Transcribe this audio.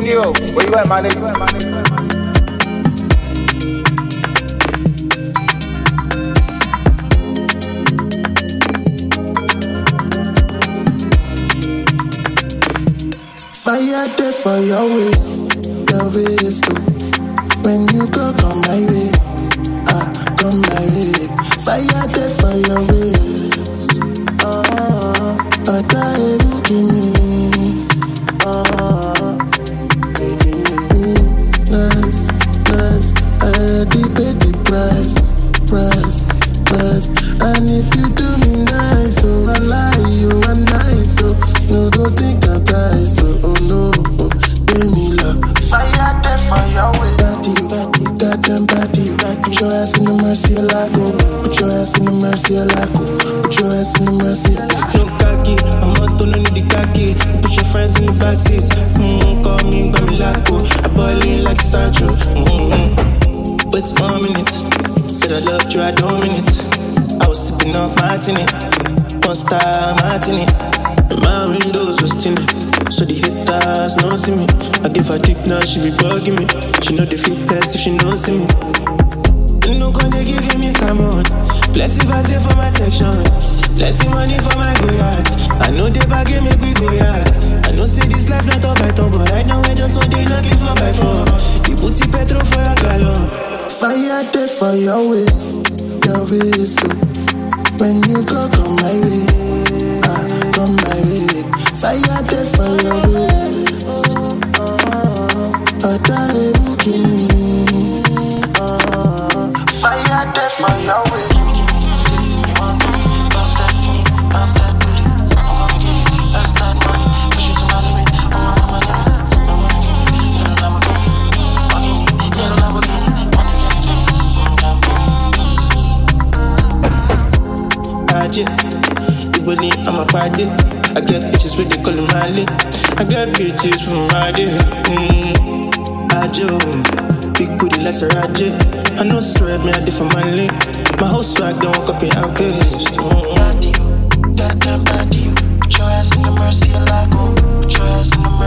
Yo, where you at, my nigga? Fire there for your waist, oh. When you go, come my way, come my way. Fire there for your waist, Oda give me, nice. I already paid the price. And if you do me nice, oh I lie, you are nice, oh no go think I die, so oh no, pay me love. Fire there for your way, body, goddamn body. Put your ass in the mercy, I go. Put your ass in the mercy, I go. Put your ass in the mercy. No khaki, I'm not gonna need the khaki. Put your friends in the backseat. Call me Bamilako. I ball in like Sancho. Put 1 minute. Said I loved you, I don't mean it. I was sipping up martini, one star martini. And my windows was tinted, so the haters no see me. I give her dick now, she be bugging me. She know the fit best if she no see me. No con they giving me some on. Plenty vibes there for my section, plenty money for my go yard. I know they bagging me we go yard. I know say this life not up by top, but right now I just want they knocking 4x4. The booty petrol for your gallon. Fire there for your waist, oh. When you go, come my way, come my way. Fire there for your waist, Oda give me. Fire there for your waist. Bounce that booty, that's that money. Push it to my limit, little Lamborghini. Iboli, I'm a party. I get bitches with the color Mali. I got bitches from Mali. Ajo, big booty like Saraje. I know swerve me, I did for Mali. My whole swag don't walk up in our paste. Body, goddamn body. Put your ass in the mercy, I go. Put your ass in the